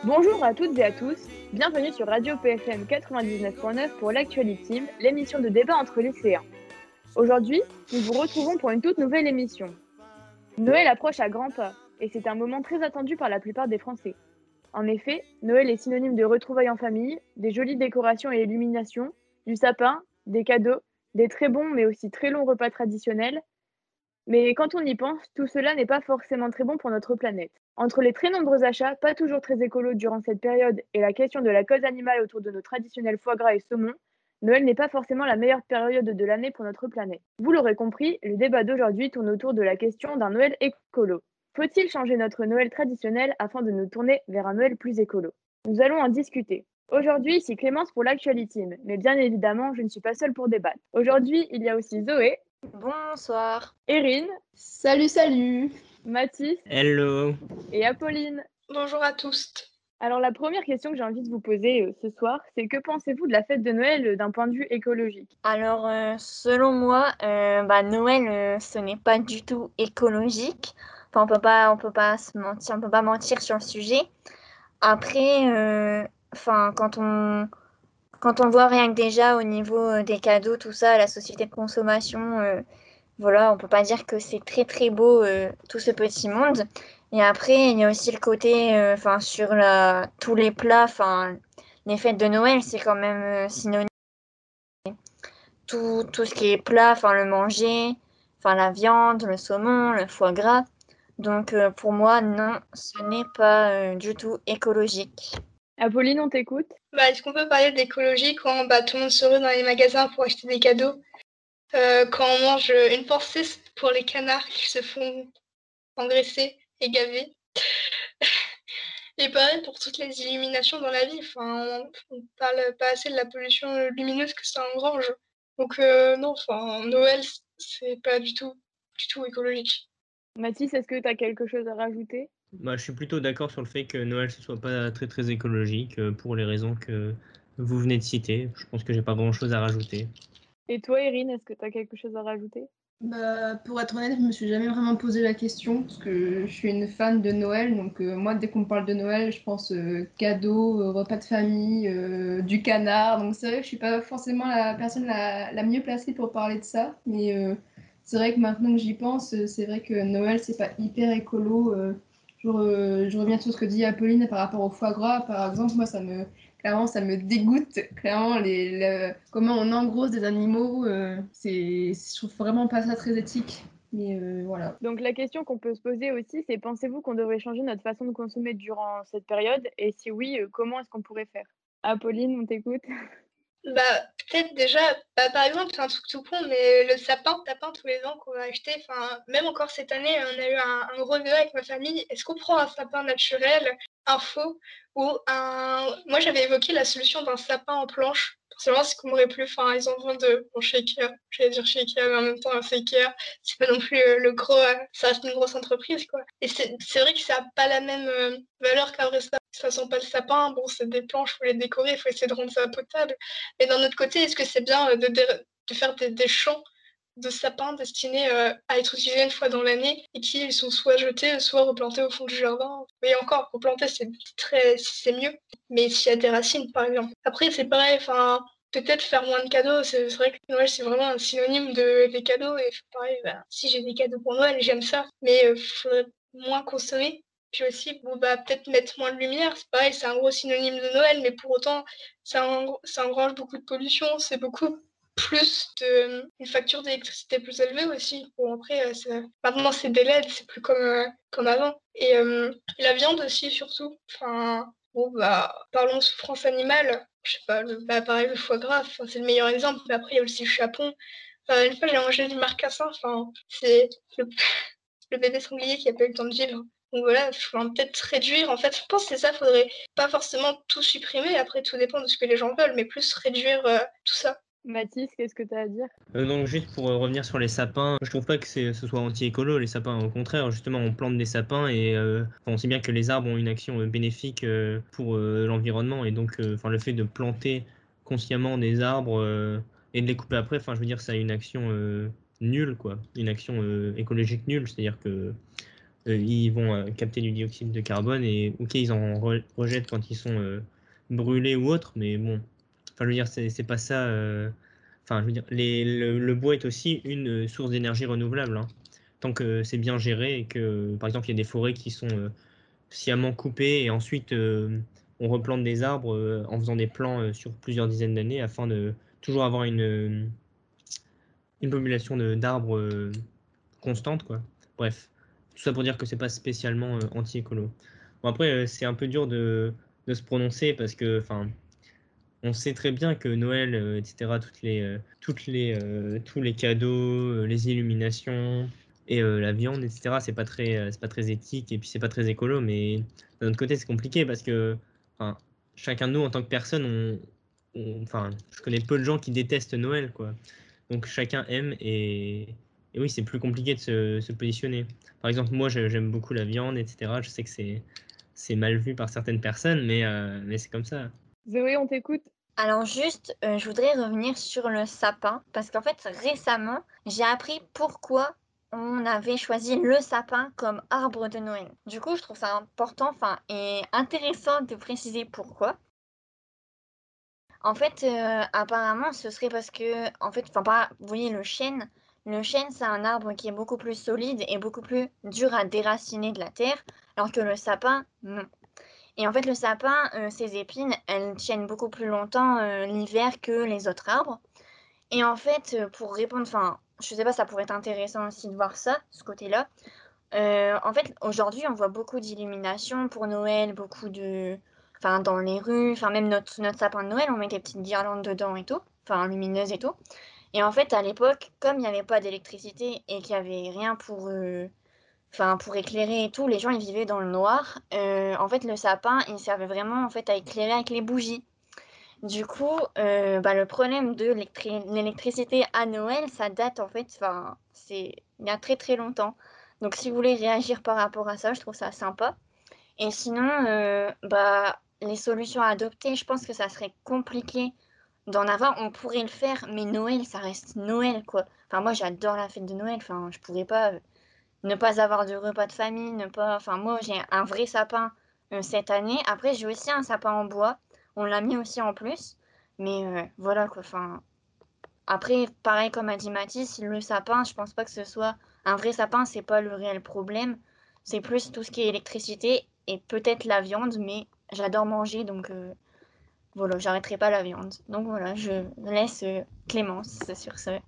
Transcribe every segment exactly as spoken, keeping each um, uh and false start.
Bonjour à toutes et à tous, bienvenue sur Radio P F M quatre-vingt-dix-neuf point neuf pour l'Actuality, l'émission de débat entre lycéens. Aujourd'hui, nous vous retrouvons pour une toute nouvelle émission. Noël approche à grands pas et c'est un moment très attendu par la plupart des Français. En effet, Noël est synonyme de retrouvailles en famille, des jolies décorations et illuminations, du sapin, des cadeaux, des très bons mais aussi très longs repas traditionnels. Mais quand on y pense, tout cela n'est pas forcément très bon pour notre planète. Entre les très nombreux achats, pas toujours très écolos durant cette période, et la question de la cause animale autour de nos traditionnels foie gras et saumon, Noël n'est pas forcément la meilleure période de l'année pour notre planète. Vous l'aurez compris, le débat d'aujourd'hui tourne autour de la question d'un Noël écolo. Faut-il changer notre Noël traditionnel afin de nous tourner vers un Noël plus écolo? Nous allons en discuter. Aujourd'hui, ici Clémence pour l'Actuality, mais bien évidemment, je ne suis pas seule pour débattre. Aujourd'hui, il y a aussi Zoé. Bonsoir. Erin. Salut, salut. Mathis. Hello. Et Apolline. Bonjour à tous. Alors la première question que j'ai envie de vous poser euh, ce soir, c'est que pensez-vous de la fête de Noël euh, d'un point de vue écologique? Alors euh, selon moi, euh, bah, Noël, euh, ce n'est pas du tout écologique. Enfin, on peut pas, on peut pas se mentir, on peut pas mentir sur le sujet. Après, euh, enfin, quand on quand on voit rien que déjà au niveau euh, des cadeaux, tout ça, la société de consommation, euh, voilà, on peut pas dire que c'est très très beau euh, tout ce petit monde. Et après, il y a aussi le côté, enfin, euh, sur la, tous les plats, enfin, les fêtes de Noël, c'est quand même euh, synonyme. Tout, tout ce qui est plat, enfin, le manger, enfin, la viande, le saumon, le foie gras. Donc, euh, pour moi, non, ce n'est pas euh, du tout écologique. Apolline, on t'écoute. Bah, est-ce qu'on peut parler d'écologie quand bah, tout le monde se rue dans les magasins pour acheter des cadeaux, euh, quand on mange une pensée pour les canards qui se font engraisser et gaver. Et pareil pour toutes les illuminations dans la vie. Enfin, on ne parle pas assez de la pollution lumineuse que ça engrange. Donc euh, non, enfin, Noël, c'est pas du tout, du tout écologique. Mathis, est-ce que tu as quelque chose à rajouter? Bah, je suis plutôt d'accord sur le fait que Noël ce soit pas très très écologique euh, pour les raisons que vous venez de citer. Je pense que j'ai pas grand chose à rajouter. Et toi, Erin, est-ce que tu as quelque chose à rajouter? Bah, pour être honnête, je me suis jamais vraiment posé la question parce que je suis une fan de Noël. Donc, euh, moi, dès qu'on me parle de Noël, je pense euh, cadeaux, euh, repas de famille, euh, du canard. Donc, c'est vrai que je suis pas forcément la personne la, la mieux placée pour parler de ça. Mais euh, c'est vrai que maintenant que j'y pense, euh, c'est vrai que Noël, c'est pas hyper écolo. Euh, je, re- je reviens sur ce que dit Apolline par rapport au foie gras. Par exemple, moi, ça me, clairement, ça me dégoûte. Clairement, les, le- comment on engrosse des animaux, euh, c'est, je trouve vraiment pas ça très éthique. Mais euh, voilà. Donc la question qu'on peut se poser aussi, c'est pensez-vous qu'on devrait changer notre façon de consommer durant cette période? Et si oui, euh, comment est-ce qu'on pourrait faire? Apolline, on t'écoute. Bah, peut-être déjà, bah, par exemple, c'est un truc tout con, mais le sapin, sapin tous les ans qu'on va acheter, enfin, même encore cette année, on a eu un, un gros débat avec ma famille. Est-ce qu'on prend un sapin naturel, un faux, ou un... Moi, j'avais évoqué la solution d'un sapin en planche. Forcément, c'est qu'on m'aurait plu. Enfin, ils en vendent de... Bon, chez Ikea, j'allais dire chez Ikea, mais en même temps, c'est Ikea. C'est pas non plus euh, le gros... euh, ça reste une grosse entreprise, quoi. Et c'est c'est vrai que ça a pas la même euh, valeur qu'un vrai sapin. Ça sent pas le sapin. Bon, c'est des planches, faut les décorer, faut essayer de rendre ça potable. Mais d'un autre côté, est-ce que c'est bien euh, de, de, de faire des, des champs de sapins destinés euh, à être utilisés une fois dans l'année et qui ils sont soit jetés, soit replantés au fond du jardin? Mais encore, replanter, c'est très, c'est mieux. Mais s'il y a des racines, par exemple. Après, c'est pareil, enfin, peut-être faire moins de cadeaux. C'est vrai que Noël, c'est vraiment un synonyme de, des cadeaux. Et pareil, bah, si j'ai des cadeaux pour Noël, j'aime ça. Mais il euh, faudrait moins consommer. Puis aussi, bon, bah, peut-être mettre moins de lumière. C'est pareil, c'est un gros synonyme de Noël, mais pour autant, ça, en, ça engrange beaucoup de pollution. C'est beaucoup plus de, une facture d'électricité plus élevée aussi. Bon, après, c'est, maintenant, c'est des L E D, c'est plus comme, euh, comme avant. Et euh, la viande aussi, surtout. Enfin, bon, bah, parlons souffrance animale. Je sais pas, le, bah, pareil, le foie gras, c'est le meilleur exemple. Mais après, il y a aussi le chapon. Enfin, une fois, j'ai mangé du marcassin. Enfin, c'est le, le bébé sanglier qui a pas eu le temps de vivre. Donc voilà, il faut peut-être réduire. En fait, je pense que c'est ça, faudrait pas forcément tout supprimer. Après, tout dépend de ce que les gens veulent, mais plus réduire euh, tout ça. Mathis, qu'est-ce que tu as à dire? Euh, donc juste pour euh, revenir sur les sapins, je trouve pas que c'est, ce soit anti-écolo les sapins. Au contraire, justement, on plante des sapins et euh, on sait bien que les arbres ont une action euh, bénéfique euh, pour euh, l'environnement et donc euh, enfin le fait de planter consciemment des arbres euh, et de les couper après, enfin je veux dire ça a une action euh, nulle quoi, une action euh, écologique nulle, c'est-à-dire que euh, ils vont euh, capter du dioxyde de carbone et ok, ils en re- rejettent quand ils sont euh, brûlés ou autres, mais bon, enfin, je veux dire, c'est c'est pas ça. euh, Enfin, je veux dire, les, le, le bois est aussi une source d'énergie renouvelable, hein. Tant que c'est bien géré et que, par exemple, il y a des forêts qui sont euh, sciemment coupées et ensuite euh, on replante des arbres euh, en faisant des plants euh, sur plusieurs dizaines d'années afin de toujours avoir une, une population de- d'arbres euh, constante, quoi. Bref, tout ça pour dire que c'est pas spécialement euh, anti-écolo. Bon, après, euh, c'est un peu dur de, de se prononcer parce que, enfin, on sait très bien que Noël, euh, et cetera, toutes les, euh, toutes les, euh, tous les cadeaux, euh, les illuminations et euh, la viande, et cetera, c'est pas très, euh, c'est pas très éthique et puis c'est pas très écolo, mais d'un autre côté, c'est compliqué parce que, enfin, chacun de nous, en tant que personne, on, on- enfin, je connais peu de gens qui détestent Noël, quoi. Donc chacun aime et, et oui, c'est plus compliqué de se, se positionner. Par exemple, moi, je- j'aime beaucoup la viande, et cetera. Je sais que c'est, c'est mal vu par certaines personnes, mais, euh, mais c'est comme ça. Zoé, on t'écoute. Alors juste, euh, je voudrais revenir sur le sapin, parce qu'en fait, récemment, j'ai appris pourquoi on avait choisi le sapin comme arbre de Noël. Du coup, je trouve ça important, enfin, et intéressant de préciser pourquoi. En fait, euh, apparemment, ce serait parce que, en fait, enfin, pas, vous voyez, le chêne, le chêne, c'est un arbre qui est beaucoup plus solide et beaucoup plus dur à déraciner de la terre, alors que le sapin, non. Et en fait, le sapin, euh, ses épines, elles tiennent beaucoup plus longtemps euh, l'hiver que les autres arbres. Et en fait, euh, pour répondre, enfin, je sais pas, ça pourrait être intéressant aussi de voir ça, ce côté-là. Euh, en fait, aujourd'hui, on voit beaucoup d'illuminations pour Noël, beaucoup de... Enfin, dans les rues, enfin, même notre, notre sapin de Noël, on met des petites guirlandes dedans et tout, enfin, lumineuses et tout. Et en fait, à l'époque, comme il n'y avait pas d'électricité et qu'il n'y avait rien pour, euh, enfin, pour éclairer et tout, les gens, ils vivaient dans le noir. Euh, en fait, le sapin, il servait vraiment, en fait, à éclairer avec les bougies. Du coup, euh, bah, le problème de l'électri- l'électricité à Noël, ça date, en fait, enfin, c'est il y a très très longtemps. Donc, si vous voulez réagir par rapport à ça, je trouve ça sympa. Et sinon, euh, bah, les solutions à adopter, je pense que ça serait compliqué d'en avoir. On pourrait le faire, mais Noël, ça reste Noël, quoi. Enfin, moi, j'adore la fête de Noël. Enfin, je pourrais pas euh, ne pas avoir de repas de famille, ne pas. Enfin, moi, j'ai un vrai sapin euh, cette année. Après, j'ai aussi un sapin en bois. On l'a mis aussi en plus. Mais euh, voilà, quoi. Enfin, après, pareil comme a dit Mathis, le sapin, je pense pas que ce soit un vrai sapin, c'est pas le réel problème. C'est plus tout ce qui est électricité et peut-être la viande, mais j'adore manger, donc euh, voilà, j'arrêterai pas la viande. Donc voilà, je laisse euh, Clémence sur ce.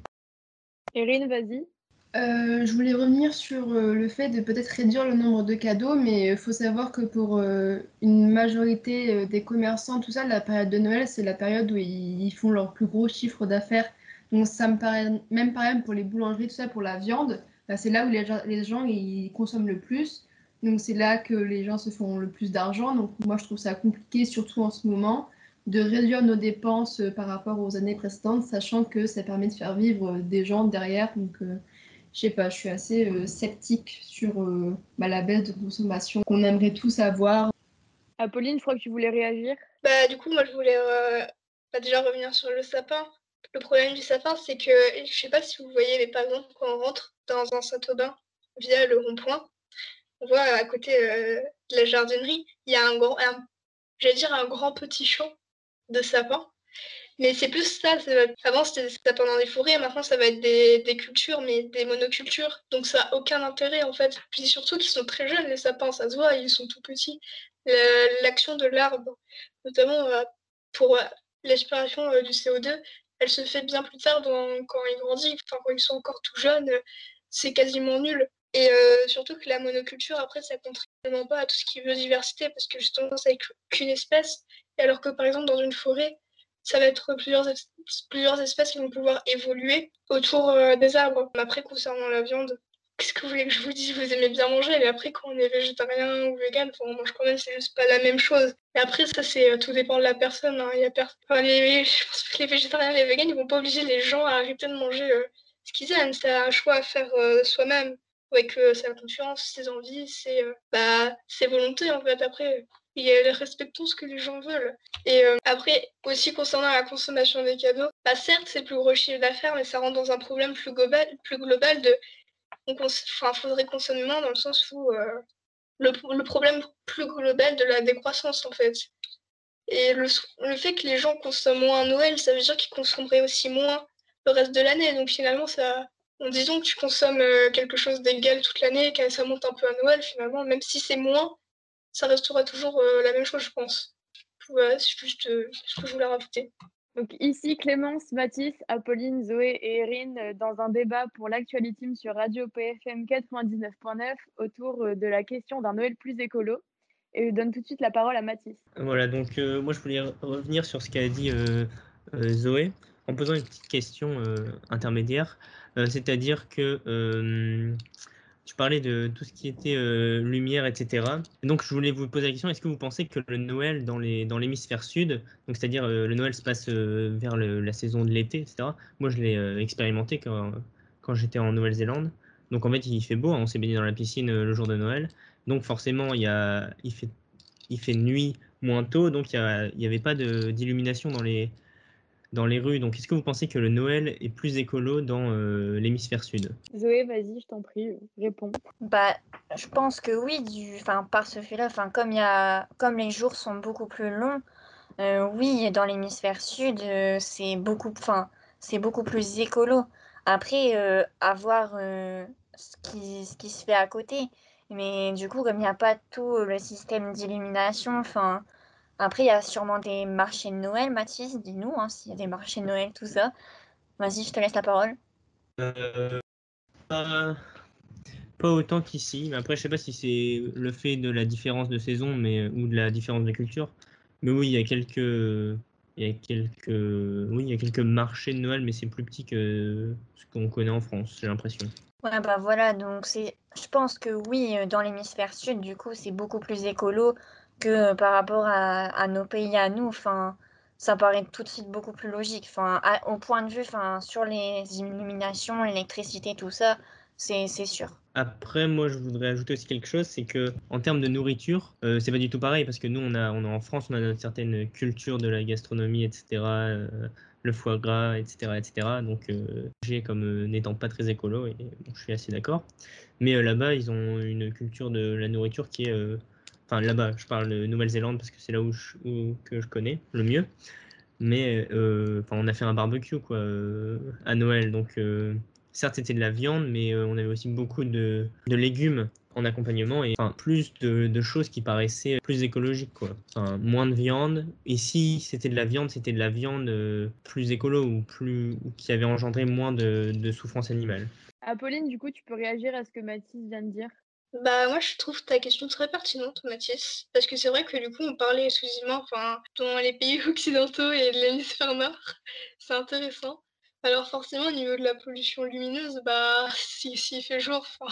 Erin, vas-y. Euh, je voulais revenir sur euh, le fait de peut-être réduire le nombre de cadeaux, mais il faut savoir que pour euh, une majorité euh, des commerçants, tout ça, la période de Noël, c'est la période où ils, ils font leur plus gros chiffre d'affaires. Donc ça me paraît, même par exemple pour les boulangeries, tout ça, pour la viande, bah, c'est là où les gens, les gens ils consomment le plus. Donc c'est là que les gens se font le plus d'argent. Donc moi je trouve ça compliqué, surtout en ce moment, de réduire nos dépenses euh, par rapport aux années précédentes, sachant que ça permet de faire vivre euh, des gens derrière. Donc euh, je sais pas, je suis assez euh, sceptique sur euh, bah, la baisse de consommation qu'on aimerait tous avoir. Apolline, je crois que tu voulais réagir. Bah, du coup, moi, je voulais euh, bah, déjà revenir sur le sapin. Le problème du sapin, c'est que, je sais pas si vous voyez, mais par exemple, quand on rentre dans un Saint-Aubin via le rond-point, on voit à côté euh, de la jardinerie, il y a un grand, un- j'allais dire un grand petit champ de sapins. Mais c'est plus ça, ça va- avant c'était des sapins dans des forêts, maintenant ça va être des, des cultures, mais des monocultures. Donc ça n'a aucun intérêt en fait. Puis surtout qu'ils sont très jeunes les sapins, ça se voit, ils sont tout petits. Le- L'action de l'arbre, notamment euh, pour euh, l'aspiration euh, du C O deux, elle se fait bien plus tard dans- quand ils grandissent, enfin quand ils sont encore tout jeunes, euh, c'est quasiment nul. Et euh, surtout que la monoculture, après, ça contribue tellement pas à tout ce qui est biodiversité, parce que justement, ça n'est qu'une espèce. Et alors que par exemple, dans une forêt, ça va être plusieurs, es- plusieurs espèces qui vont pouvoir évoluer autour euh, des arbres. Après, concernant la viande, qu'est-ce que vous voulez que je vous dise? Vous aimez bien manger, mais après, quand on est végétarien ou vegan, enfin, on mange quand même, c'est juste pas la même chose. Et après, ça, c'est euh, tout dépend de la personne, hein. Il y a per- enfin, les, je pense que les végétariens et les végans, ils vont pas obliger les gens à arrêter de manger euh, ce qu'ils aiment. C'est un choix à faire euh, soi-même, avec euh, sa conscience, ses envies, ses, euh, bah, ses volontés, en fait. Après, et respectons ce que les gens veulent. Et euh, après, aussi concernant la consommation des cadeaux, bah certes, c'est le plus gros chiffre d'affaires, mais ça rentre dans un problème plus global, plus global de on cons- enfin, faudrait consommer moins dans le sens où euh, le, le problème plus global de la décroissance, en fait. Et le, le fait que les gens consomment moins à Noël, ça veut dire qu'ils consommeraient aussi moins le reste de l'année. Donc finalement, ça, en disant que tu consommes euh, quelque chose d'égal toute l'année, que ça monte un peu à Noël, finalement, même si c'est moins, ça restera toujours euh, la même chose, je pense. Voilà, c'est juste euh, ce que je voulais rajouter. Donc ici, Clémence, Mathis, Apolline, Zoé et Erin euh, dans un débat pour l'Actuality sur Radio P F M quatre-vingt-dix-neuf point neuf autour euh, de la question d'un Noël plus écolo. Et je donne tout de suite la parole à Mathis. Voilà, donc euh, moi je voulais re- revenir sur ce qu'a dit euh, euh, Zoé en posant une petite question euh, intermédiaire, euh, c'est-à-dire que euh, tu parlais de tout ce qui était euh, lumière, et cetera. Donc je voulais vous poser la question, est-ce que vous pensez que le Noël dans les dans l'hémisphère sud, donc c'est-à-dire euh, le Noël se passe euh, vers le- la saison de l'été, et cetera. Moi je l'ai euh, expérimenté quand, quand j'étais en Nouvelle-Zélande. Donc en fait il fait beau, hein, on s'est baigné dans la piscine euh, le jour de Noël. Donc forcément il y a, il fait, il fait nuit moins tôt, donc il n'y avait pas de- d'illumination dans les, dans les rues. Donc est-ce que vous pensez que le Noël est plus écolo dans euh, l'hémisphère sud? Zoé, vas-y, je t'en prie, euh, réponds. Bah, je pense que oui, du, enfin, par ce fait-là, enfin, comme il y a, comme les jours sont beaucoup plus longs, euh, oui, dans l'hémisphère sud, euh, c'est beaucoup, enfin, c'est beaucoup plus écolo. Après, euh, à voir euh, ce qui, ce qui se fait à côté. Mais du coup, comme il n'y a pas tout le système d'illumination, enfin, après, il y a sûrement des marchés de Noël. Mathis, dis-nous, hein, s'il y a des marchés de Noël, tout ça. Vas-y, je te laisse la parole. Euh, pas, pas autant qu'ici, mais après je sais pas si c'est le fait de la différence de saison mais, ou de la différence de culture. Mais oui, il y a quelques, il y a quelques, oui, il y a quelques marchés de Noël, mais c'est plus petit que ce qu'on connaît en France, j'ai l'impression. Ouais, bah voilà, donc c'est, je pense que oui, euh, dans l'hémisphère sud, du coup, c'est beaucoup plus écolo que euh, par rapport à, à nos pays à nous. Enfin, ça paraît tout de suite beaucoup plus logique. Enfin, à- au point de vue, enfin, sur les illuminations, l'électricité, tout ça, c'est, c'est sûr. Après, moi, je voudrais ajouter aussi quelque chose, c'est que en termes de nourriture, euh, c'est pas du tout pareil parce que nous, on a, on a en France, on a une certaine culture de la gastronomie, et cetera euh, le foie gras, et cetera, et cetera. Donc, euh, j'ai comme euh, n'étant pas très écolo et bon, je suis assez d'accord. Mais euh, là-bas, ils ont une culture de la nourriture qui est, euh, enfin là-bas, je parle de Nouvelle-Zélande parce que c'est là où, je, où- que je connais le mieux. Mais euh, enfin, on a fait un barbecue quoi euh, à Noël, donc euh, certes c'était de la viande, mais euh, on avait aussi beaucoup de, de légumes en accompagnement et enfin plus de, de choses qui paraissaient plus écologiques quoi. Enfin moins de viande. Et si c'était de la viande, c'était de la viande euh, plus écolo ou plus ou qui avait engendré moins de, de souffrance animale. Apolline, du coup, tu peux réagir à ce que Mathis vient de dire. Bah moi je trouve ta question très pertinente Mathis, parce que c'est vrai que du coup on parlait exclusivement enfin, dans les pays occidentaux et de l'hémisphère nord, c'est intéressant. Alors forcément au niveau de la pollution lumineuse, bah si, s'il fait jour, enfin,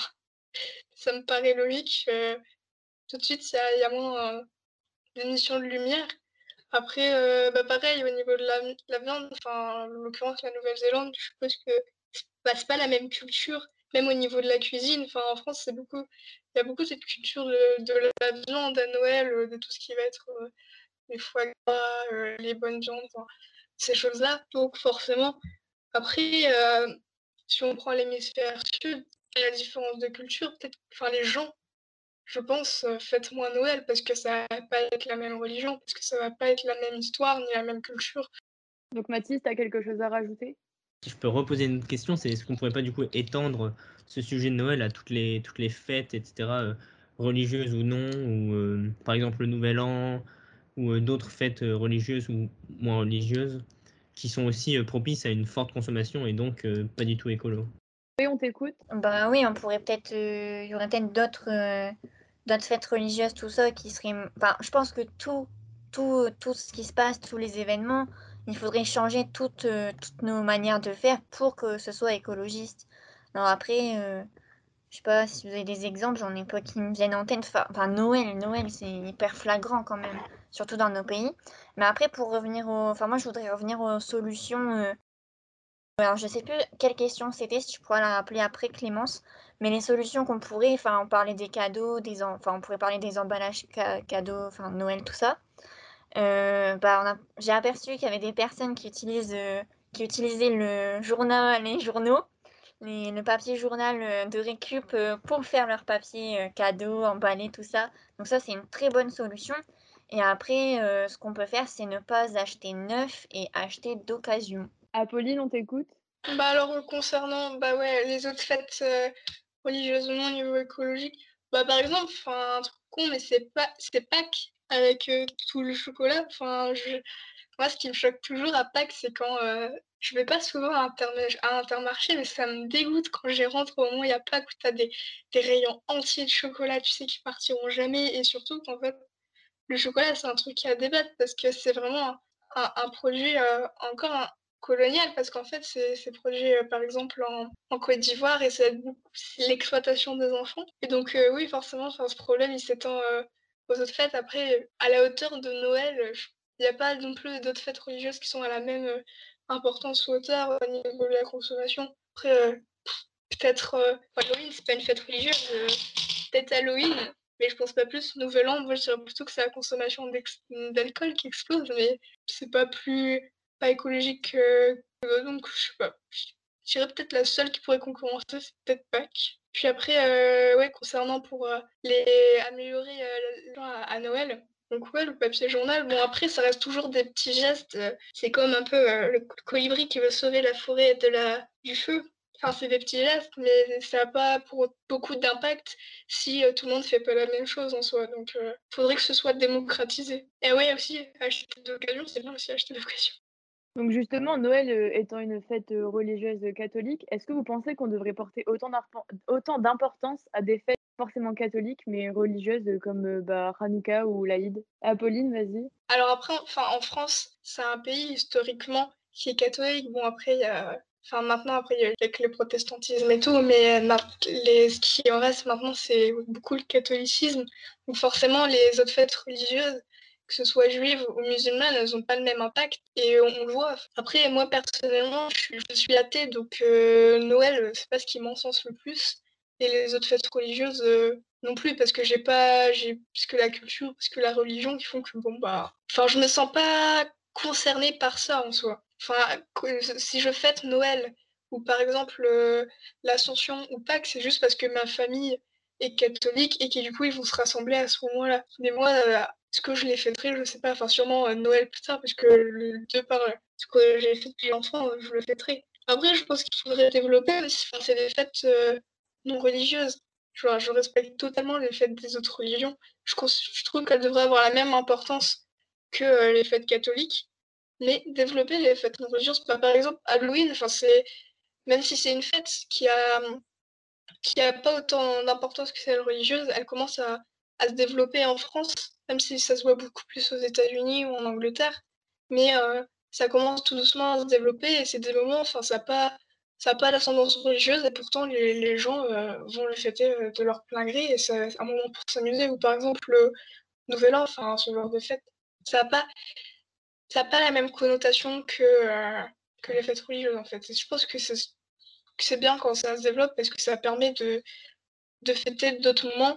ça me paraît logique, euh, tout de suite il y a, il y a moins euh, d'émissions de lumière. Après, euh, bah pareil au niveau de la, de la viande, enfin en l'occurrence la Nouvelle-Zélande, je suppose que bah, c'est pas la même culture, même au niveau de la cuisine. Enfin, en France, c'est beaucoup, il y a beaucoup cette culture de, de la viande à Noël, euh, de tout ce qui va être euh, les foie gras, euh, les bonnes viandes, enfin, ces choses-là. Donc, forcément, après, euh, si on prend l'hémisphère sud, il y a la différence de culture. Peut-être, enfin, les gens, je pense, euh, fêtent moins Noël parce que ça va pas être la même religion, parce que ça va pas être la même histoire ni la même culture. Donc Mathis, tu as quelque chose à rajouter? Si je peux reposer une question, c'est est-ce qu'on pourrait pas du coup étendre ce sujet de Noël à toutes les, toutes les fêtes, et cetera, euh, religieuses ou non, ou euh, par exemple le Nouvel An, ou euh, d'autres fêtes euh, religieuses ou moins religieuses, qui sont aussi euh, propices à une forte consommation et donc euh, pas du tout écolo. Oui, on t'écoute. Bah oui, on pourrait peut-être, euh, il y aurait peut-être d'autres, euh, d'autres fêtes religieuses, tout ça, qui seraient, enfin, je pense que tout, tout, tout ce qui se passe, tous les événements, il faudrait changer toutes, euh, toutes nos manières de faire pour que ce soit écologiste. Alors après, euh, je sais pas si vous avez des exemples, j'en ai pas qui me viennent en tête. Enfin, enfin, Noël, Noël, c'est hyper flagrant quand même, surtout dans nos pays. Mais après, pour revenir au, enfin, moi, je voudrais revenir aux solutions. euh, Alors, je sais plus quelle question c'était, si tu pourras la rappeler après, Clémence. Mais les solutions qu'on pourrait, enfin, on parlait des cadeaux, des, en- enfin, on pourrait parler des emballages ca- cadeaux, enfin, Noël, tout ça. Euh, bah, on a, j'ai aperçu qu'il y avait des personnes qui utilisent, euh, qui utilisaient le journal, les journaux, les, le papier journal euh, de récup euh, pour faire leur papier euh, cadeau, emballé, tout ça. Donc ça, c'est une très bonne solution. Et après, euh, ce qu'on peut faire, c'est ne pas acheter neuf et acheter d'occasion. Apolline, on t'écoute. Bah alors euh, concernant bah ouais les autres fêtes euh, religieusement au niveau écologique, bah par exemple, enfin un truc con mais c'est pas c'est Pâques avec euh, tout le chocolat. Enfin je moi ce qui me choque toujours à Pâques c'est quand euh, je vais pas souvent à, Interma- à Intermarché mais ça me dégoûte quand j'y rentre au moment où il y a Pâques où t'as des des rayons entiers de chocolat tu sais qui partiront jamais et surtout qu'en fait le chocolat, c'est un truc à débattre parce que c'est vraiment un, un- un produit euh, encore un- colonial parce qu'en fait, c'est c'est produit euh, par exemple en, en Côte d'Ivoire et c'est beaucoup c'est l'exploitation des enfants. Et donc, euh, oui, forcément, enfin, ce problème, il s'étend euh, aux autres fêtes. Après, à la hauteur de Noël, euh, je- il n'y a pas non plus d'autres fêtes religieuses qui sont à la même euh, importance ou hauteur euh, au niveau de la consommation. Après, euh, peut-être euh, Halloween, c'est pas une fête religieuse, euh, peut-être Halloween, mais je pense pas plus. Nouvel An, moi je dirais plutôt que c'est la consommation d'ex- d'alcool qui explose, mais c'est pas plus pas écologique que que- donc je sais pas. Je dirais peut-être la seule qui pourrait concurrencer, c'est peut-être Pâques. Puis après, euh, ouais, concernant pour euh, les améliorer euh, à, à Noël. Donc ouais, le papier journal, bon après ça reste toujours des petits gestes. euh, C'est comme un peu euh, le colibri qui veut sauver la forêt de la, du feu. Enfin, c'est des petits gestes, mais ça n'a pas pour beaucoup d'impact si euh, tout le monde fait pas la même chose en soi. Donc, il euh, faudrait que ce soit démocratisé. Et oui, aussi, acheter d'occasion, c'est bien aussi acheter d'occasion. Donc justement, Noël euh, étant une fête euh, religieuse catholique, est-ce que vous pensez qu'on devrait porter autant d'impo- autant d'importance à des fêtes forcément catholiques mais religieuses euh, comme euh, bah, Hanouka ou l'Aïd? Apolline, vas-y. Alors après, enfin, en France, c'est un pays historiquement qui est catholique. Bon, après, il y a... Enfin, maintenant, après, il y a avec le protestantisme et tout, mais ma- les... ce qui en reste maintenant, c'est beaucoup le catholicisme. Donc forcément, les autres fêtes religieuses, que ce soit juives ou musulmanes, elles n'ont pas le même impact et on, on le voit. Après, moi, personnellement, je suis, je suis athée, donc euh, Noël, c'est pas ce qui m'encense le plus. Et les autres fêtes religieuses, euh, non plus parce que j'ai pas j'ai plus que la culture parce que la religion qui font que bon bah enfin je me sens pas concernée par ça en soi enfin si je fête Noël ou par exemple euh, l'Ascension ou Pâques c'est juste parce que ma famille est catholique et qui du coup ils vont se rassembler à ce moment-là mais moi euh, est-ce que je les fêterai je sais pas enfin sûrement euh, Noël plus tard parce que le, de par euh, ce que j'ai fait depuis l'enfant euh, je le fêterai après je pense qu'il faudrait développer aussi enfin, c'est des fêtes euh, non religieuses. Je, je respecte totalement les fêtes des autres religions. Je, je trouve qu'elles devraient avoir la même importance que euh, les fêtes catholiques, mais développer les fêtes non religieuses. Bah, par exemple, Halloween, enfin, c'est, même si c'est une fête qui a, qui a pas autant d'importance que celle religieuse, elle commence à, à se développer en France, même si ça se voit beaucoup plus aux États-Unis ou en Angleterre. Mais euh, ça commence tout doucement à se développer et c'est des moments, enfin, ça n'a pas, ça a pas d'ascendance religieuse et pourtant les, les gens euh, vont le fêter euh, de leur plein gré et c'est un moment pour s'amuser. Ou par exemple le Nouvel An, enfin, ce genre de fête, ça n'a pas, ça a pas la même connotation que, euh, que les fêtes religieuses en fait. Et je pense que c'est que c'est bien quand ça se développe parce que ça permet de, de fêter d'autres moments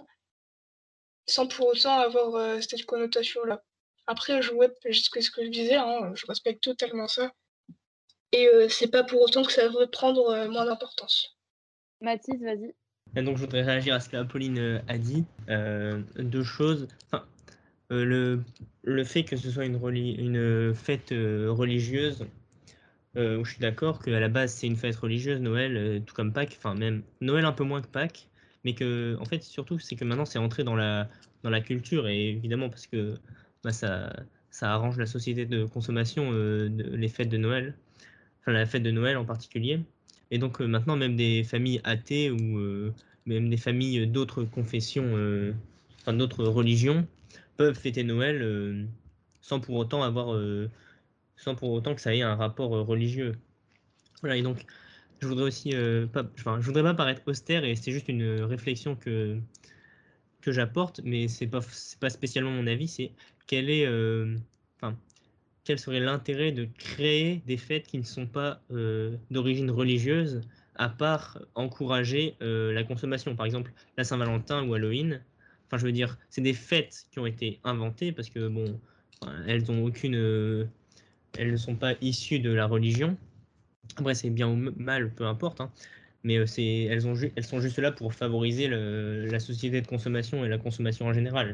sans pour autant avoir euh, cette connotation-là. Après, je, ouais, juste que ce que je disais, hein, je respecte totalement ça. Et euh, c'est pas pour autant que ça devrait prendre euh, moins d'importance. Mathis, vas-y. Et donc je voudrais réagir à ce qu'Apolline euh, a dit. Euh, deux choses. Enfin, euh, le, le fait que ce soit une, reli- une fête euh, religieuse, euh, où je suis d'accord qu'à la base c'est une fête religieuse, Noël, euh, tout comme Pâques, enfin même Noël un peu moins que Pâques, mais que en fait surtout c'est que maintenant c'est entré dans la, dans la culture et évidemment parce que bah, ça, ça arrange la société de consommation, euh, de, les fêtes de Noël, enfin la fête de Noël en particulier. Et donc euh, maintenant même des familles athées ou euh, même des familles d'autres confessions, euh, enfin d'autres religions peuvent fêter Noël euh, sans pour autant avoir euh, sans pour autant que ça ait un rapport euh, religieux. Voilà, et donc je voudrais aussi euh, pas, enfin, je voudrais pas paraître austère et c'est juste une réflexion que que j'apporte, mais c'est pas c'est pas spécialement mon avis. C'est quel est, euh, enfin, quel serait l'intérêt de créer des fêtes qui ne sont pas euh, d'origine religieuse, à part encourager euh, la consommation, par exemple la Saint-Valentin ou Halloween. Enfin, je veux dire, c'est des fêtes qui ont été inventées parce que bon, enfin, elles ont aucune, euh, elles ne sont pas issues de la religion. Après, c'est bien ou mal, peu importe, hein. mais euh, c'est, elles, ont ju- elles sont juste là pour favoriser le- la société de consommation et la consommation en général.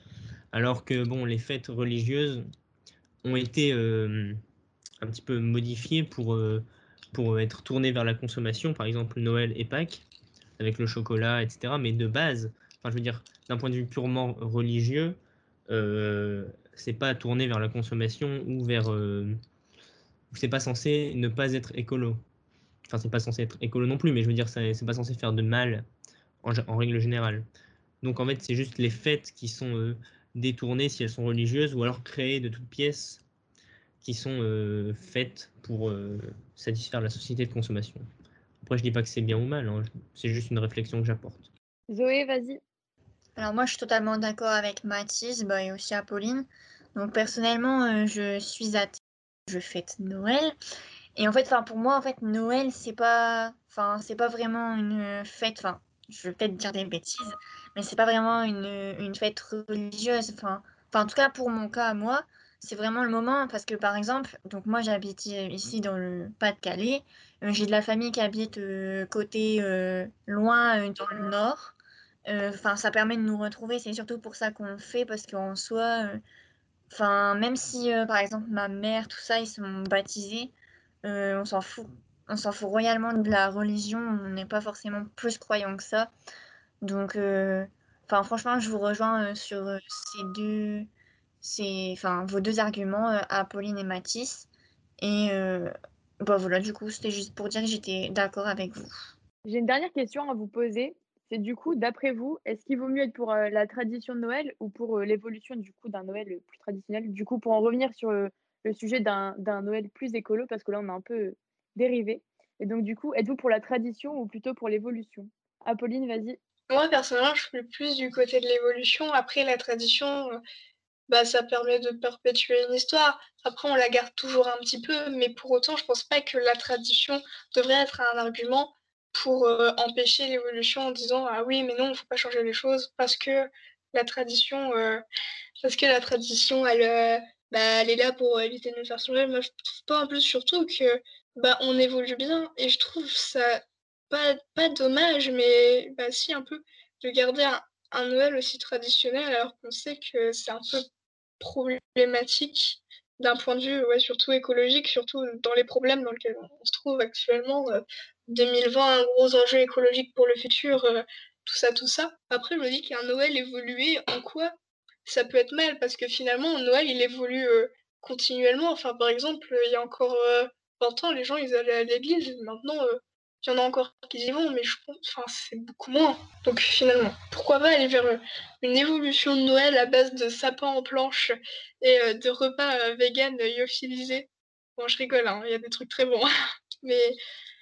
Alors que bon, les fêtes religieuses ont été euh, un petit peu modifiées pour, euh, pour être tournées vers la consommation, par exemple Noël et Pâques, avec le chocolat, et cetera. Mais de base, enfin, je veux dire, d'un point de vue purement religieux, euh, c'est pas tourné vers la consommation ou vers. Euh, c'est pas censé ne pas être écolo. Enfin, c'est pas censé être écolo non plus, mais je veux dire, ça- c'est pas censé faire de mal en, en règle générale. Donc en fait, c'est juste les fêtes qui sont euh, détournées si elles sont religieuses ou alors créées de toutes pièces qui sont euh, faites pour euh, satisfaire la société de consommation. Après, je dis pas que c'est bien ou mal, hein, c'est juste une réflexion que j'apporte. Zoé, vas-y. Alors moi, je suis totalement d'accord avec Mathis bah, et aussi Apolline. Donc personnellement, euh, je suis athée. Je fête Noël. Et en fait, enfin pour moi, en fait, Noël, c'est pas, enfin c'est pas vraiment une fête. Enfin, je vais peut-être dire des bêtises, mais c'est pas vraiment une, une fête religieuse. Enfin, enfin en tout cas pour mon cas à moi, c'est vraiment le moment parce que par exemple, donc moi j'habite i- ici dans le Pas-de-Calais. Euh, j'ai de la famille qui habite euh, côté euh, loin euh, dans le nord. Euh, Enfin, ça permet de nous retrouver. C'est surtout pour ça qu'on le fait parce qu'en soi. euh, Enfin, même si, euh, par exemple, ma mère, tout ça, ils sont baptisés, euh, on s'en fout. On s'en fout royalement de la religion. On n'est pas forcément plus croyants que ça. Donc, euh, enfin, franchement, je vous rejoins euh, sur euh, ces deux, ces, enfin, vos deux arguments, euh, Apolline et Mathis. Et euh, bah voilà, du coup, c'était juste pour dire que j'étais d'accord avec vous. J'ai une dernière question à vous poser. C'est du coup, d'après vous, est-ce qu'il vaut mieux être pour euh, la tradition de Noël ou pour euh, l'évolution du coup d'un Noël plus traditionnel? Du coup, pour en revenir sur euh, le sujet d'un d'un Noël plus écolo, parce que là, on a un peu euh, dérivé. Et donc, du coup, êtes-vous pour la tradition ou plutôt pour l'évolution? Apolline, vas-y. Moi, personnellement, je suis plus du côté de l'évolution. Après, la tradition, euh, bah, ça permet de perpétuer une histoire. Après, on la garde toujours un petit peu, mais pour autant, je pense pas que la tradition devrait être un argument pour euh, empêcher l'évolution en disant ah oui, mais non, il faut pas changer les choses parce que la tradition, euh, parce que la tradition, elle, euh, bah, elle est là pour éviter de nous faire changer. Moi, je trouve pas en plus surtout que bah, on évolue bien et je trouve ça pas, pas dommage, mais bah, si un peu de garder un, un Noël aussi traditionnel alors qu'on sait que c'est un peu problématique d'un point de vue ouais, surtout écologique, surtout dans les problèmes dans lesquels on se trouve actuellement. Euh, deux mille vingt, un gros enjeu écologique pour le futur, euh, tout ça, tout ça. Après, je me dis qu'un Noël évolué, en quoi ça peut être mal? Parce que finalement, Noël, il évolue euh, continuellement. Enfin, par exemple, il y a encore euh, vingt ans, les gens, ils allaient à l'église. Maintenant, euh, il y en a encore qui y vont, mais je pense, enfin, c'est beaucoup moins. Donc finalement, pourquoi pas aller vers euh, une évolution de Noël à base de sapins en planche et euh, de repas euh, vegan euh, lyophilisés. Bon, je rigole, hein, il y a des trucs très bons. Mais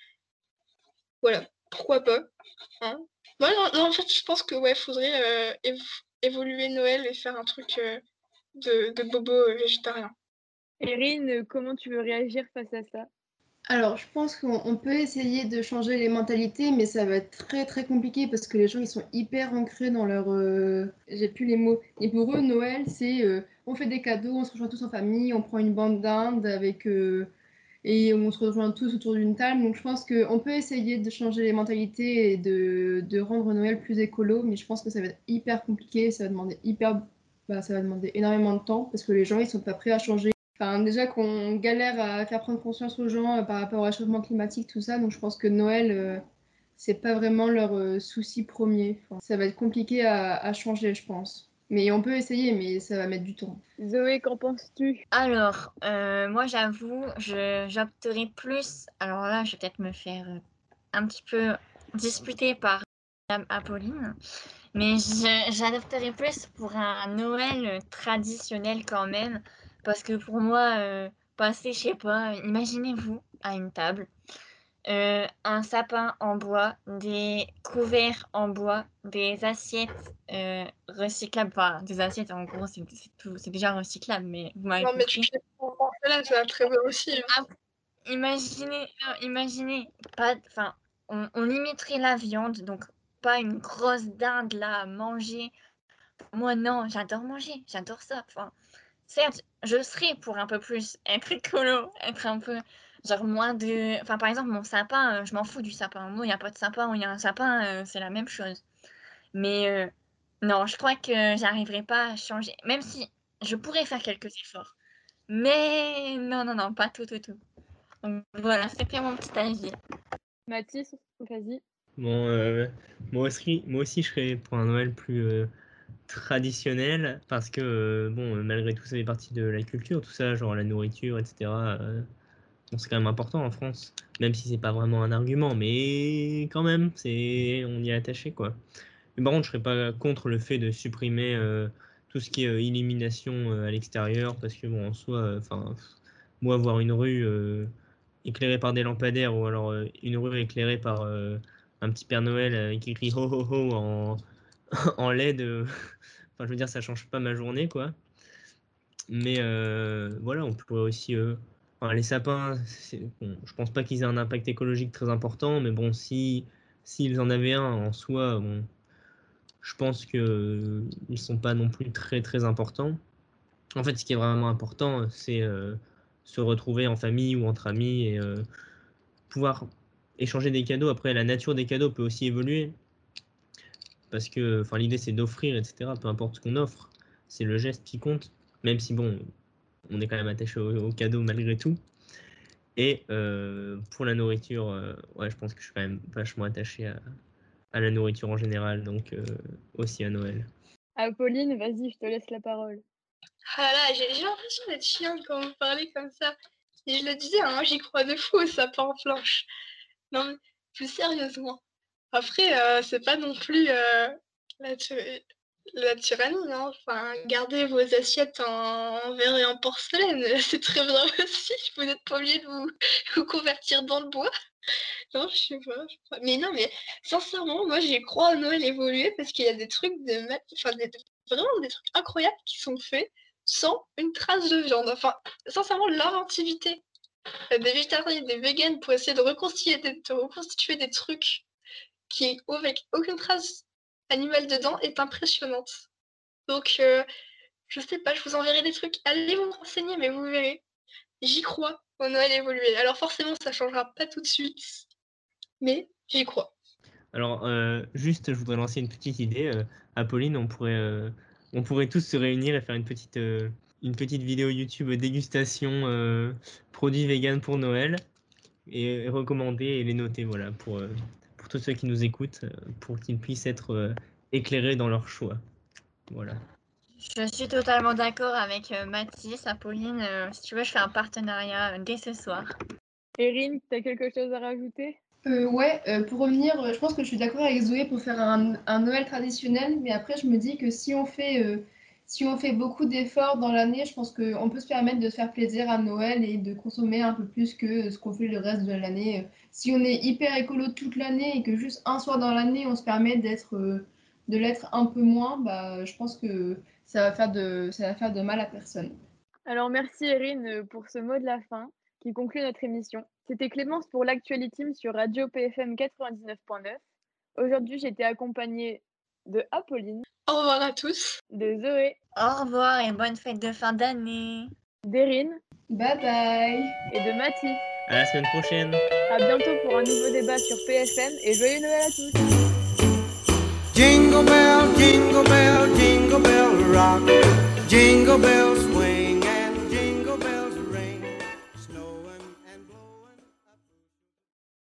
voilà, pourquoi pas. Hein. Moi, non, non, en fait, je pense que ouais, faudrait euh, év- évoluer Noël et faire un truc euh, de, de bobo euh, végétarien. Erin, euh, comment tu veux réagir face à ça? Alors, je pense qu'on on peut essayer de changer les mentalités, mais ça va être très très compliqué parce que les gens ils sont hyper ancrés dans leur. euh, J'ai plus les mots. Et pour eux, Noël, c'est euh, on fait des cadeaux, on se rejoint tous en famille, on prend une bande d'Inde avec euh, et on se rejoint tous autour d'une table. Donc, je pense qu'on peut essayer de changer les mentalités et de, de rendre Noël plus écolo, mais je pense que ça va être hyper compliqué, ça va demander hyper, bah, ça va demander énormément de temps parce que les gens ils sont pas prêts à changer. Enfin, déjà qu'on galère à faire prendre conscience aux gens euh, par rapport au réchauffement climatique, tout ça, donc je pense que Noël, euh, c'est pas vraiment leur euh, souci premier. Enfin, ça va être compliqué à, à changer, je pense. Mais on peut essayer, mais ça va mettre du temps. Zoé, qu'en penses-tu? Alors, euh, moi j'avoue, je j'opterais plus. Alors là, je vais peut-être me faire euh, un petit peu disputer par Madame Apolline, mais je- j'adopterais plus pour un Noël euh, traditionnel quand même, parce que pour moi, euh, passer, je sais pas, imaginez-vous à une table, euh, un sapin en bois, des couverts en bois, des assiettes euh, recyclables, enfin des assiettes en gros, c'est c'est tout- c'est déjà recyclable, mais vous m'avez Non, mais tu compris. fais pour là, ça va très bien aussi. Hein. Ah, imaginez, non, imaginez, pas, enfin, on, on limiterait la viande, donc pas une grosse dinde là à manger. Moi, non, j'adore manger, j'adore ça. Enfin, certes, je serais pour un peu plus être écolo, être un peu genre moins de... Enfin, par exemple, mon sapin, euh, je m'en fous du sapin. Moi, il n'y a pas de sapin ou il y a un sapin, euh, c'est la même chose. Mais euh, non, je crois que j'arriverai pas à changer. Même si je pourrais faire quelques efforts. Mais non, non, non, pas tout, tout, tout. Donc voilà, c'était mon petit avis. Mathis, vas-y. Bon, euh, moi aussi, moi aussi, je serais pour un Noël plus euh, traditionnel parce que euh, bon, euh, malgré tout, ça fait partie de la culture, tout ça, genre la nourriture, et cetera. euh, bon, c'est quand même important en France, même si c'est pas vraiment un argument, mais quand même, c'est, on y est attaché, quoi. Mais par contre, je serais pas contre le fait de supprimer euh, tout ce qui est euh, illumination euh, à l'extérieur, parce que bon, en soi, enfin, moi, voir une rue euh, éclairée par des lampadaires ou alors euh, une rue éclairée par euh, un petit Père Noël euh, qui crie ho ho ho en, en L E D, euh, enfin, je veux dire, ça change pas ma journée, quoi. Mais euh, voilà, on pourrait aussi. Euh, enfin, les sapins, c'est- bon, je pense pas qu'ils aient un impact écologique très important, mais bon, si s'ils en avaient un en soi, bon, je pense que euh, ils sont pas non plus très très importants. En fait, ce qui est vraiment important, c'est euh, se retrouver en famille ou entre amis et euh, pouvoir échanger des cadeaux. Après, la nature des cadeaux peut aussi évoluer parce que, enfin, l'idée c'est d'offrir, et cetera. Peu importe ce qu'on offre, c'est le geste qui compte. Même si bon, on est quand même attaché au, au cadeau malgré tout. Et euh, pour la nourriture, euh, ouais, je pense que je suis quand même vachement attaché à, à la nourriture en général, donc euh, aussi à Noël. Apolline, vas-y, je te laisse la parole. Ah là, j'ai j'ai l'impression d'être chiante quand vous parlez comme ça. Et je le disais, hein, moi j'y crois de fou au sapin en planche. Non, mais plus sérieusement. Après, euh, c'est pas non plus euh, la, tu- la tyrannie, hein. Enfin, gardez vos assiettes en, en verre et en porcelaine, c'est très bien aussi. Vous n'êtes pas obligé de vous, vous convertir dans le bois. Non, je sais pas, je sais pas. Mais non, mais sincèrement, moi j'y crois à Noël évoluer parce qu'il y a des trucs de mat- enfin, des- vraiment des trucs incroyables qui sont faits sans une trace de viande. Enfin, sincèrement, l'inventivité euh, des végétariens et des véganes pour essayer de reconstituer des, de reconstituer des trucs qui avec aucune trace animale dedans est impressionnante. Donc, euh, je sais pas, je vous enverrai des trucs. Allez vous renseigner, mais vous verrez. J'y crois au Noël évoluer. Alors forcément, ça changera pas tout de suite, mais j'y crois. Alors, euh, juste, je voudrais lancer une petite idée. Euh, Apolline, on pourrait, euh, on pourrait tous se réunir et faire une petite, euh, une petite vidéo YouTube dégustation euh, produits vegan pour Noël et, et recommander et les noter, voilà, pour, euh, pour tous ceux qui nous écoutent, euh, pour qu'ils puissent être euh, éclairés dans leur choix. Voilà. Je suis totalement d'accord avec euh, Mathis, Apolline. Euh, si tu veux, je fais un partenariat euh, dès ce soir. Erin, t'as quelque chose à rajouter? Euh, ouais, euh, pour revenir, euh, je pense que je suis d'accord avec Zoé pour faire un, un Noël traditionnel, mais après je me dis que si on fait, euh, si on fait beaucoup d'efforts dans l'année, je pense qu'on peut se permettre de se faire plaisir à Noël et de consommer un peu plus que ce qu'on fait le reste de l'année. Si on est hyper écolo toute l'année et que juste un soir dans l'année on se permet d'être, euh, de l'être un peu moins, bah, je pense que ça va faire de, ça va faire de mal à personne. Alors merci Erin euh, pour ce mot de la fin qui conclut notre émission. C'était Clémence pour l'Actualitime sur Radio P F M quatre-vingt-dix-neuf point neuf. Aujourd'hui, j'étais accompagnée de Apolline, Au revoir à tous. de Zoé, Au revoir et bonne fête de fin d'année. d'Erin Bye bye! et de Mathis. À la semaine prochaine! À bientôt pour un nouveau débat sur P F M et joyeux Noël à tous! Jingle bell, jingle bell, jingle bell rock. Jingle bells